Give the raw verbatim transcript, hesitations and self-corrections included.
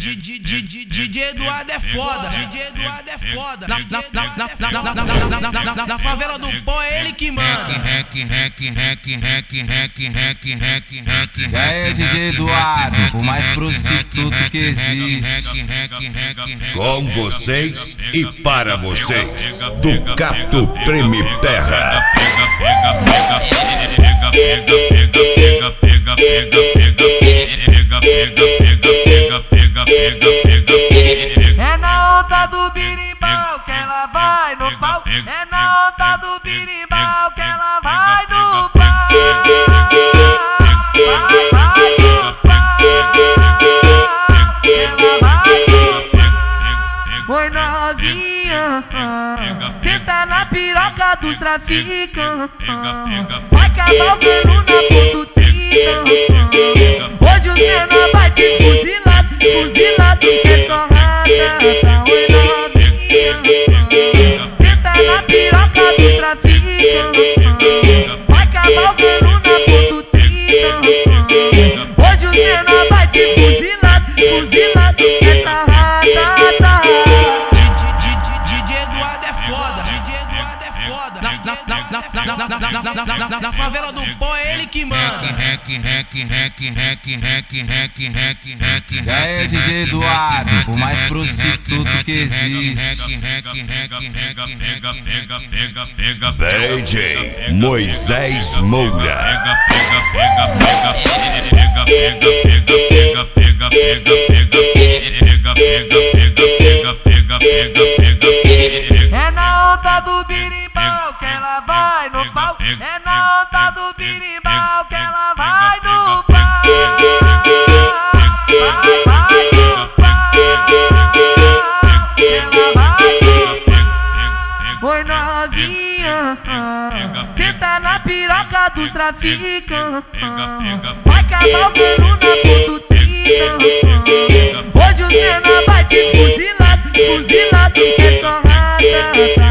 D J Eduardo é foda, D J Eduardo é foda. Na, na, na, na, na, na, na, na, na, na favela do pó é ele que manda. E aí, D J Eduardo, o mais prostituto que existe. Com vocês e para vocês, do Cato Treme Terra. Pega, pega, pega, pega, pega, pega, pega, pega, pega, pega, pega, pega, pega. É na onda do birimbau que ela vai no pau. É na onda do birimbau que ela vai no pau. Vai, vai no pau. Ela vai no pau. Oi novinha, senta na piroca dos traficantes. Vai cavalgando na pontutinha. Hoje o menor vai te fuzilar, fuzilado, é só rata. Oi novinha, senta na piroca dos traficantes. Vai cavalgando na pontutinha. Hoje o menor vai te fuzilar, fuzilado, é só rata. D J Eduardo é foda, D J Eduardo é foda. Na, na, na, na, na, na, na, na, na, na, na favela do pó é ele que manda. E aí, D J Eduardo, o mais prostituto que existe. D J Moisés Moura. É na onda do birimbau que ela vai no pau. É na onda do birimbau que ela vai no pau. Vai, vai no pau. Ela vai no pau. Oi novinha, senta na piroca dos traficantes. Vai cavalgando na pontutinha. Hoje o menor vai te fuzilar, fuzilado, é só rata.